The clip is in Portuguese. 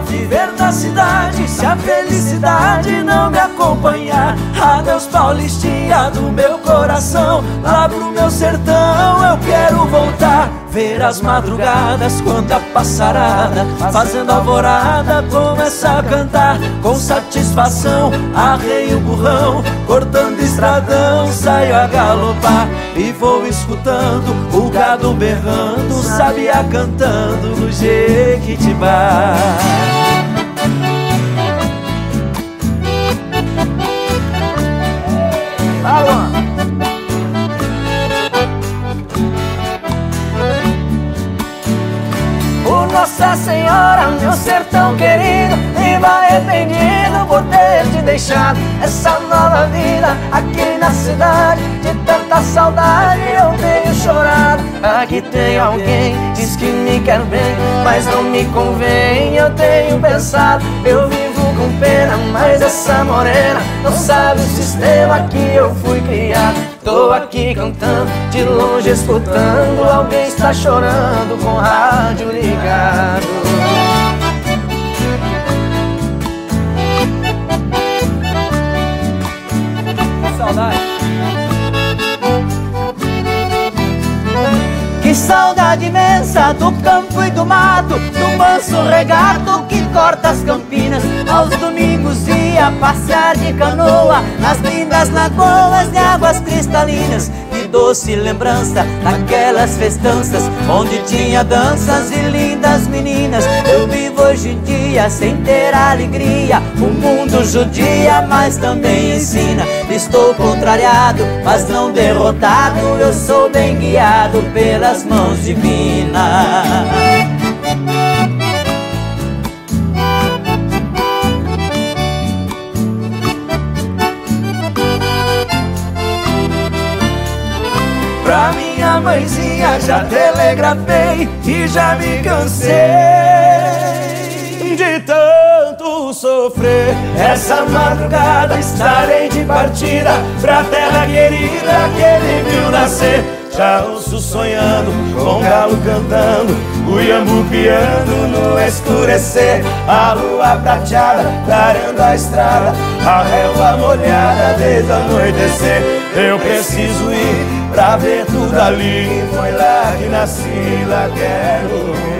viver na cidade se a felicidade não me acompanhar? Adeus Paulistinha do meu coração, lá pro meu sertão eu quero voltar. Ver as madrugadas quando a passarada, fazendo alvorada, começa a cantar. Com satisfação arreio o burrão, cortando estradão, saio a galopar. E vou escutando o gado berrando, sabiá cantando no Jequitibá. Nossa Senhora, meu sertão querido, viva arrependido por ter te deixado essa nova vida aqui na cidade. De tanta saudade eu tenho chorado. Aqui tem alguém, diz que me quer bem, mas não me convém, eu tenho pensado. Eu vivo com pena, mas essa morena não sabe o sistema que eu fui criado. Tô aqui cantando, de longe escutando, alguém está chorando com o rádio ligado. Que saudade. Que saudade imensa do campo e do mato, do manso regato que corta as campinas. Aos domingos ia passear de canoa nas lindas lagoas de águas cristalinas. Que doce lembrança daquelas festanças onde tinha danças e lindas meninas. Eu vivo hoje em dia sem ter alegria, o mundo judia, mas também ensina. Estou contrariado, mas não derrotado, eu sou bem guiado pelas mãos divinas. Pra minha mãezinha já telegrafei e já me cansei de tanto sofrer. Essa madrugada estarei de partida pra terra querida que ele viu nascer. Já ouço sonhando, com galo cantando, o iambu piando no escurecer. A lua prateada clareando a estrada, a relva molhada desde o anoitecer. Eu preciso ir pra ver tudo ali, foi lá que nasci, lá quero ir.